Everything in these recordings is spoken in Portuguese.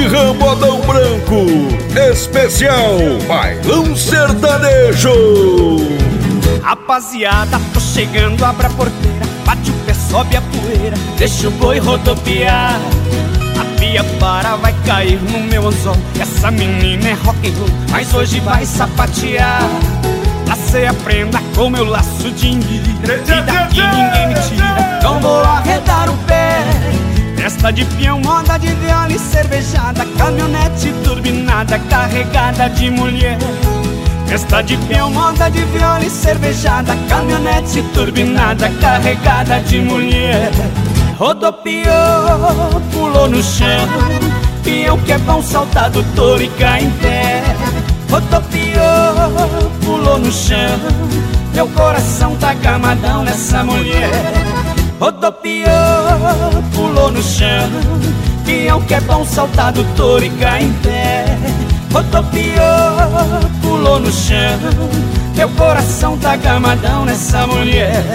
Ramodão Branco, especial Bailão Sertanejo. Rapaziada, tô chegando, abra a porteira, bate o pé, sobe a poeira, deixa o boi rodopiar. A pia para, vai cair no meu anzol. Essa menina é rock and roll, mas hoje vai sapatear. Lacei a prenda com meu laço de enguira, e daqui ninguém me tira, então vou arredar o pé. Festa de peão, moda de viola e cervejada, caminhonete turbinada, carregada de mulher. Festa de peão, moda de viola e cervejada, caminhonete turbinada, carregada de mulher. Rodopiou, pulou no chão, peão que é bom saltar do touro e cai em pé. Rodopiou, pulou no chão, meu coração tá gamadão nessa mulher. Rodopiou, pulou no chão, peão que é bom saltar do touro e cai em pé. Rodopiou, pulou no chão, meu coração tá gamadão nessa mulher.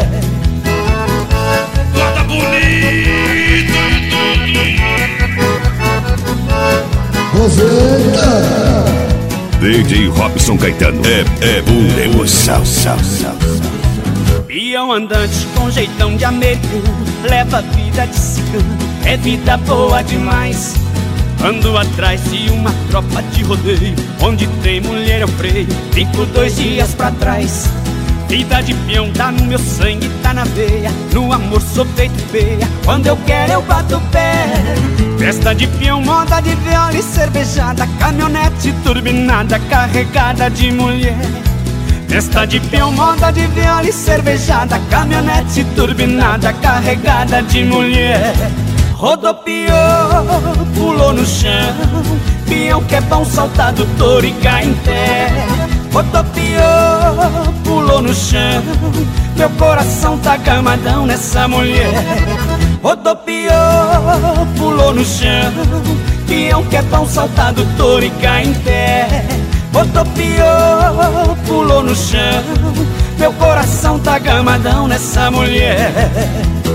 Toda bonita. DJ Robson Caetano é pura emoção. Peão andante com jeitão de americano, leva vida de cigano, é vida boa demais. Ando atrás de uma tropa de rodeio, onde tem mulher eu freio, fico 2 dias pra trás. Vida de peão tá no meu sangue, tá na veia, no amor sou feito feia, quando eu quero eu bato o pé. Festa de peão, moda de viola e cervejada, caminhonete turbinada, carregada de mulher. Festa de peão, moda de viola e cervejada, caminhonete turbinada, carregada de mulher. Rodopiou, pulou no chão, peão que é bom saltar do touro e cai em pé. Rodopiou, pulou no chão, meu coração tá gamadão nessa mulher. Rodopiou, pulou no chão, peão que é bom saltar do touro e cai em pé. Rodopiou, pulou no chão, meu coração tá gamadão nessa mulher.